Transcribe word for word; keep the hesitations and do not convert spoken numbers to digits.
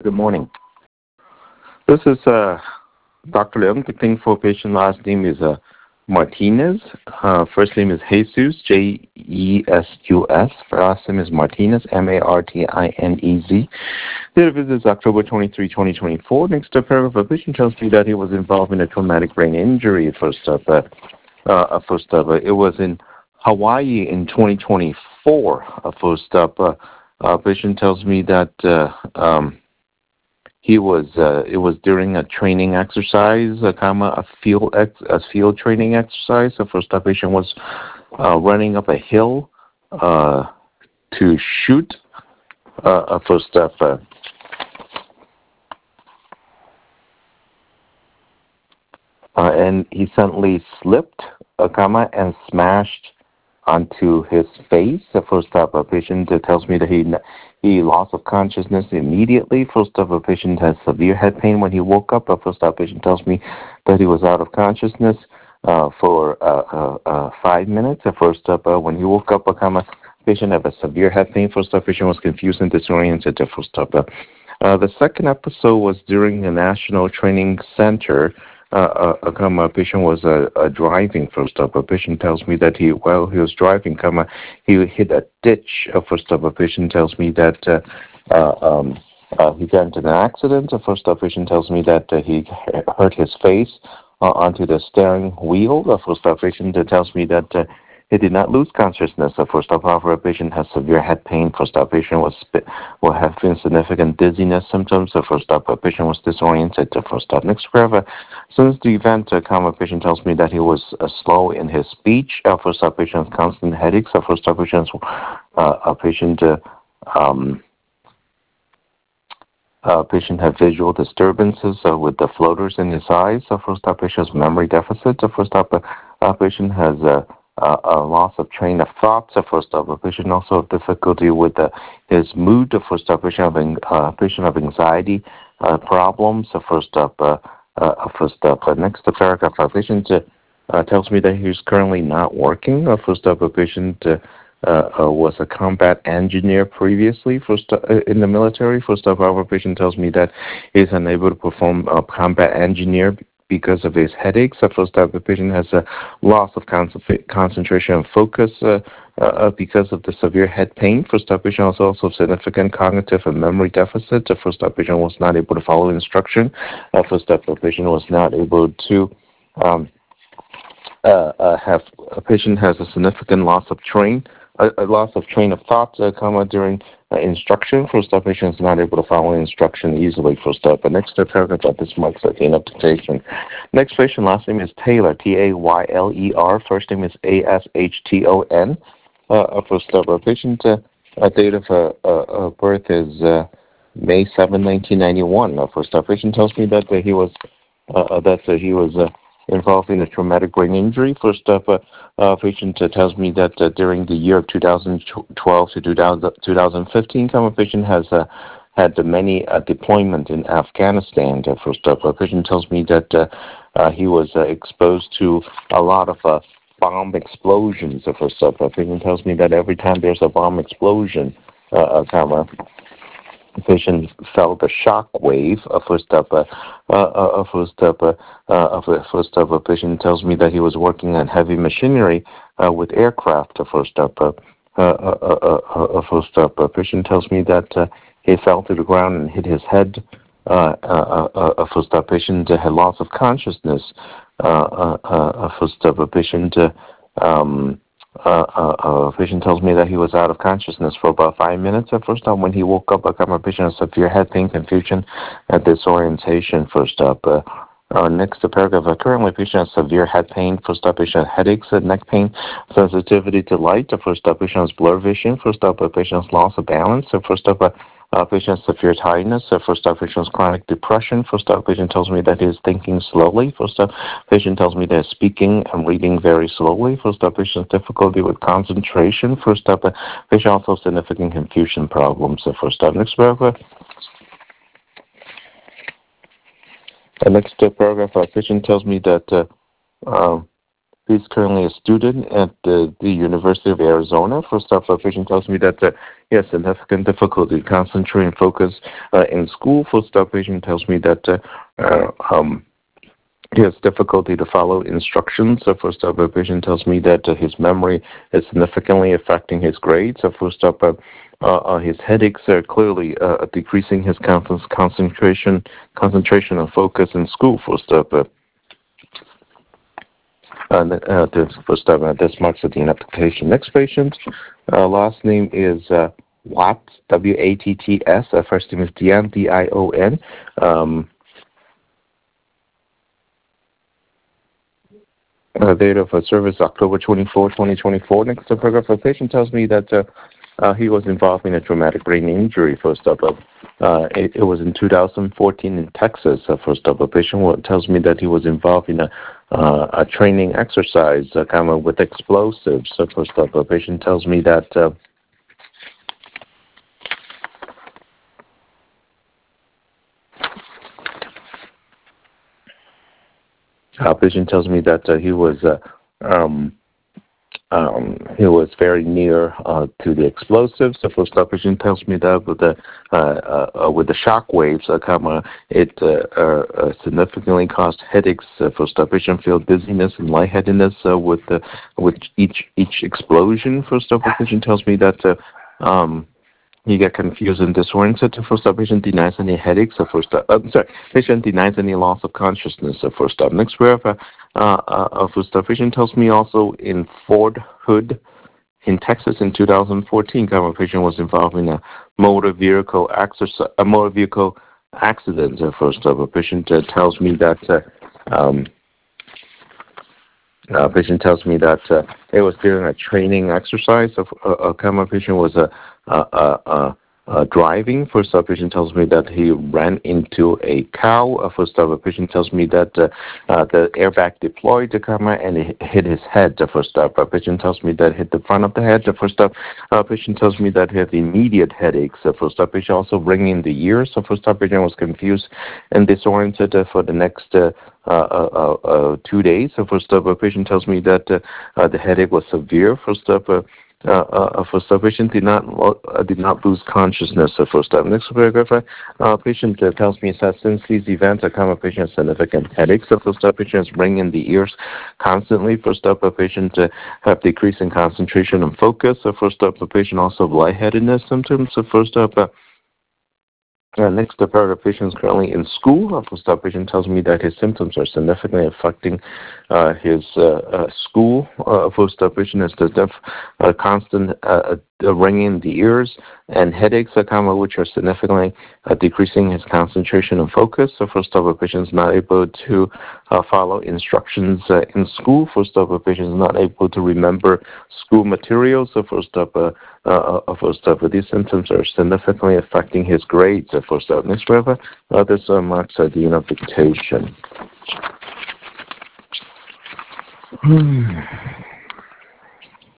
Good morning. This is uh, Doctor Leung. The thing for patient last name is uh, Martinez. Uh, first name is Jesus, J E S U S. Last name is Martinez, M A R T I N E Z. Date of visit is October twenty-third, twenty twenty-four. Next up, paragraph, a patient tells me that he was involved in a traumatic brain injury. First up, uh, uh, first up, uh, it was in Hawaii in twenty twenty-four. Uh, first up, uh, uh, patient tells me that uh, um, He was. Uh, it was during a training exercise, a comma, a field ex, a field training exercise. The first up patient was uh, running up a hill uh, to shoot. Uh, a first step, uh, uh, and he suddenly slipped, a comma, and smashed onto his face. The first step, a patient uh, tells me that he he lost of consciousness immediately. First step, a patient has severe head pain when he woke up. A first step patient tells me that he was out of consciousness uh, for uh, uh, uh, five minutes. The first step, uh, when he woke up, a comma, patient had a severe head pain. First step, patient was confused and disoriented. The first step, uh, uh, the second episode was during the National Training Center. Uh, a, a, comma, a patient was uh, uh, driving. First up, a patient tells me that he, while he was driving, comma, he hit a ditch. Uh, first up, a patient tells me that uh, uh, um, uh, he got into an accident. Uh, first up, a patient tells me that uh, he hurt his face uh, onto the steering wheel. Uh, first up, a patient uh, tells me that uh, he did not lose consciousness. The first up, however, a patient has severe head pain. First up, patient was will have been significant dizziness symptoms. The first up, a patient was disoriented. The first up, next paragraph. Since the event, a common patient tells me that he was uh, slow in his speech. Uh, first up, patient has constant headaches. Uh, first up, patient, uh, a patient, uh, um, uh, patient had visual disturbances uh, with the floaters in his eyes. Uh, first up, patient has memory deficit. Uh, first up, uh, uh, patient has uh, uh, a loss of train of thought. Uh, first up, a patient also have difficulty with uh, his mood. Uh, first up, patient having uh, patient have anxiety uh, problems. Uh, first up, uh, uh, first up, uh, next uh, paragraph, a patient uh, uh, tells me that he's currently not working. Uh, first up, a patient. Uh, Uh, uh, was a combat engineer previously for st- uh, in the military. First up, our patient tells me that he is unable to perform a combat engineer because of his headaches. The first up, the patient has a loss of con- concentration and focus uh, uh, because of the severe head pain. First up, patient has also significant cognitive and memory deficit. The first up, patient was not able to follow instruction. Uh, first up, the patient was not able to um, uh, uh, have a patient has a significant loss of train. A, a loss of train of thought, uh, comma, during uh, instruction. First up, patient is not able to follow instruction easily. First up, but next paragraph of this marks the interpretation. Next patient, last name is Taylor, T A Y L E R. First name is A S H T O N. Uh, first up, uh, patient uh, uh, date of uh, uh, birth is uh, May seventh, nineteen ninety-one. Uh, first up, patient tells me that uh, he was uh, that uh, he was. Uh, involved in a traumatic brain injury. First up, uh, uh, patient uh, tells me that uh, during the year of two thousand twelve to two thousand fifteen, common patient has uh, had many uh, deployment in Afghanistan. Uh, first up, a patient tells me that uh, uh, he was uh, exposed to a lot of uh, bomb explosions. Uh, first up, a patient tells me that every time there's a bomb explosion, uh, uh, comma, the patient felt a shock wave. A first up, uh, uh, a first up, uh, uh, a first up. A patient tells me that he was working on heavy machinery uh, with aircraft. A first up, uh, uh, uh, uh, uh, a first up. A patient tells me that uh, he fell to the ground and hit his head. Uh, uh, uh, a first up patient uh, had loss of consciousness. Uh, uh, uh, a first up. A patient. Uh, um, Uh, uh, uh, patient tells me that he was out of consciousness for about five minutes. At first time when he woke up, I got my patient has severe head pain, confusion, and disorientation. First up, uh, uh, next to paragraph, uh, currently patient has severe head pain. First up, patient has headaches, uh, neck pain, sensitivity to light. The first up, patient has blurred vision. First up, uh, patient has loss of balance. The first up, uh, Uh, patient has severe tiredness. Uh, first up, patient has chronic depression. First up, patient tells me that he is thinking slowly. First up, patient tells me they're speaking and reading very slowly. First up, patient has difficulty with concentration. First up, uh, patient also has significant confusion problems. Uh, first up, next paragraph. The next uh, paragraph, uh, patient tells me that uh, um, He's currently a student at the, the University of Arizona. First off, the patient tells me that uh, he has significant difficulty concentrating and focus uh, in school. First off, patient tells me that uh, uh, um, he has difficulty to follow instructions. So first up, a patient tells me that uh, his memory is significantly affecting his grades. So first up, uh, uh, uh, his headaches are clearly uh, decreasing his concentration, concentration and focus in school. First up, uh, uh, uh, this, first up, uh, this marks the application. Next patient, uh, last name is uh, Watts, W A T T S. Uh, first name is Dion, D I O N. Um, Uh, date of uh, service October twenty-fourth, twenty twenty-four. Next the paragraph, a patient tells me that uh, uh, he was involved in a traumatic brain injury. First up, uh, it, it was in two thousand fourteen in Texas. Uh, first up, a patient tells me that he was involved in a, uh, a training exercise uh, kind of with explosives. So first up, a patient tells me that uh, a patient tells me that uh, he was uh, um, Um, he was very near uh, to the explosives. The first patient tells me that with the uh, uh, with the shock waves, uh, comma, it uh, uh, significantly caused headaches. Uh, first patient feel dizziness and lightheadedness uh, with the with each each explosion. First patient tells me that. Uh, um, You get confused and disoriented. The first up, patient denies any headaches. The first up, I'm sorry, patient denies any loss of consciousness. The first up. Next paragraph, uh, uh, uh, first up, patient tells me also in Fort Hood, in Texas, in two thousand fourteen, common patient was involved in a motor vehicle exercise, a motor vehicle accident. The first up, a patient uh, tells me that. Uh, um, Uh, patient tells me that uh, it was during a training exercise. Of, uh, a common patient was uh, uh, uh, uh, uh, driving. First up, patient tells me that he ran into a cow. Uh, first up, a patient tells me that uh, uh, the airbag deployed the camera and it hit his head. The first up, a patient tells me that it hit the front of the head. The first up, a patient tells me that he had immediate headaches. The first up, patient also ringing the ears. The first up, patient was confused and disoriented uh, for the next uh, Uh, uh, uh, uh, two days. So first up, a patient tells me that uh, uh, the headache was severe. First up, uh, uh, uh, first up, patient did not uh, did not lose consciousness. So first up, next paragraph, uh, patient uh, tells me that since these events, a common patient has significant headaches. So first up, patient is ringing in the ears constantly. First up, a patient uh, have decrease in concentration and focus. So first up, a patient also have lightheadedness symptoms. So first up. Uh, Uh, next, the paragraph patient is currently in school. A post-op patient tells me that his symptoms are significantly affecting uh, his uh, uh, school. Uh, post-op patient has the def, uh, constant uh, uh, ringing in the ears and headaches, uh, comma, which are significantly uh, decreasing his concentration and focus. So first-op patient is not able to uh, follow instructions uh, in school. First-op patient is not able to remember school materials. So first-op uh, uh, uh, first-op these symptoms are significantly affecting his grades. Uh, first-op next paragraph, uh, this uh, marks uh, the interpretation.